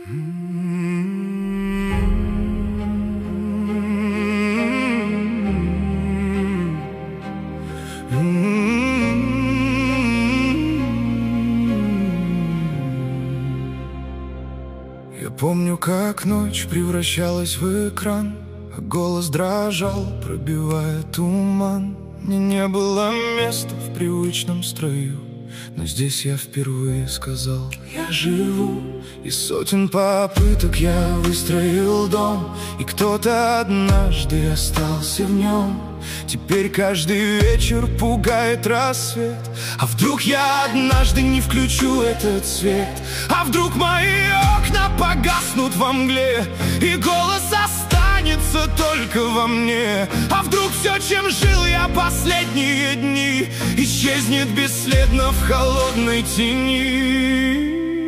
Я помню, как ночь превращалась в экран, а голос дрожал, пробивая туман. Мне не было места в привычном строю, но здесь я впервые сказал: я живу. Из сотен попыток я выстроил дом, и кто-то однажды остался в нем. Теперь каждый вечер пугает рассвет. А вдруг я однажды не включу этот свет? А вдруг мои окна погаснут во мгле, и голос останется только во мне? А вдруг все, чем жил я последние дни, исчезнет бесследно в холодной тени?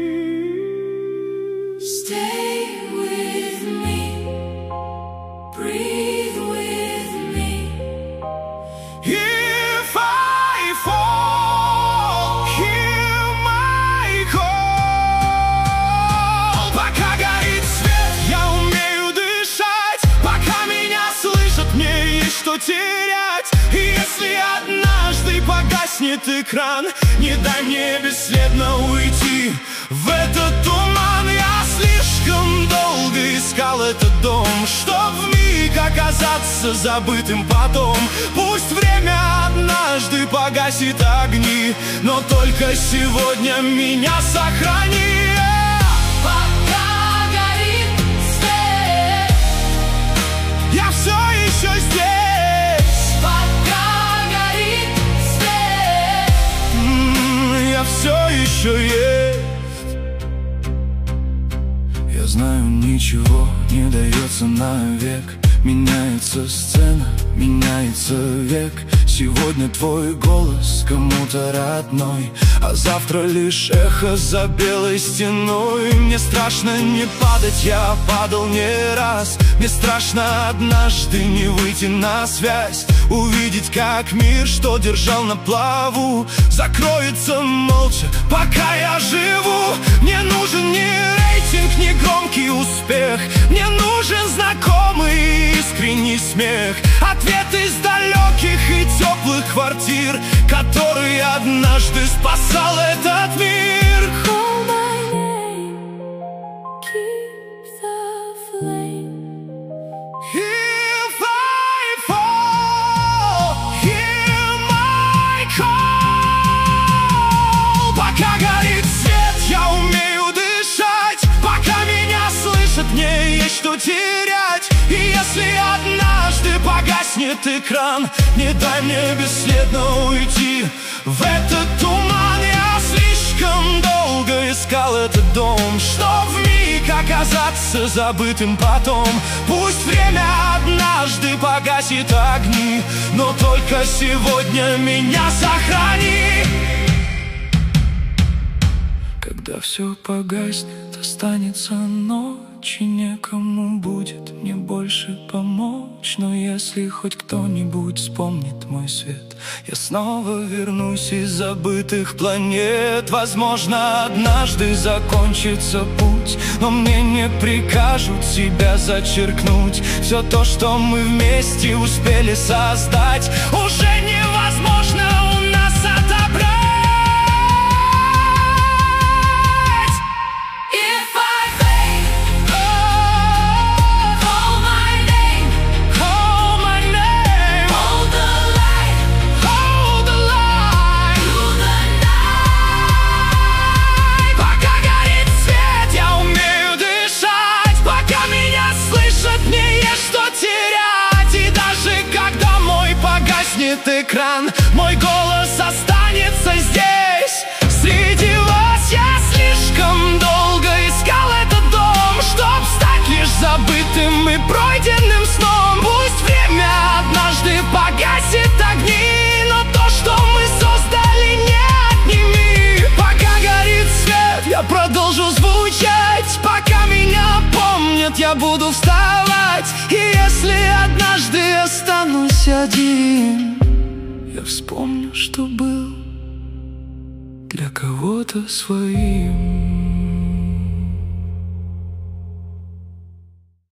Stay with me, breathe with me. If I fall, hear my call. Пока горит свет, я умею дышать. Пока меня слышат, мне есть что терять. И если однажды погаснет экран, не дай мне бесследно уйти в этот туман. Я слишком долго искал этот дом, чтоб вмиг оказаться забытым потом. Пусть время однажды погасит огни, но только сегодня меня сохрани. Пока горит свет, Я все еще здесь. пока горит свет, Я все еще есть. Я знаю, ничего не дается навек. Меняется сцена, меняется век. Сегодня твой голос кому-то родной, а завтра лишь эхо за белой стеной. Мне страшно не падать, я падал не раз. Мне страшно однажды не выйти на связь, увидеть, как мир, что держал на плаву, закроется молча, пока я живу. Мне нужен не рейтинг, не громкий успех. Мне нужен знакомый искренний смех, ответ из далеких и теплых квартир, который однажды спасал этот мир. call my name, keep the flame. If I fall, hear my call. Пока горит свет, я умею дышать. Пока меня слышат, мне есть что терять. И если однажды погаснет экран, не дай мне бесследно уйти в этот туман. Я слишком долго искал этот дом, чтоб вмиг оказаться забытым потом. Пусть время однажды погасит огни, но только сегодня меня сохрани. Когда все погаснет, останется ночь, и некому будет мне больше помочь. Но если хоть кто-нибудь вспомнит мой свет, я снова вернусь из забытых планет. Возможно, однажды закончится путь, но мне не прикажут себя зачеркнуть. Все то, что мы вместе успели создать, уже невозможно у нас отобрать. If I fade, call my name, Call my name, hold the light hold the line. through the night. Пока горит свет, я умею дышать. Пока меня слышат, мне есть что терять. И даже когда мой погаснет экран, мой голос останется здесь. Среди вас я слишком долго искал этот дом, чтоб стать лишь забытым и пройденным сном. Пусть время однажды погасит огни, но то, что мы создали, не отними. Пока горит свет, я продолжу звучать. Пока меня помнят, я буду вставать. И если однажды останусь один, я вспомню, что был для кого-то своим.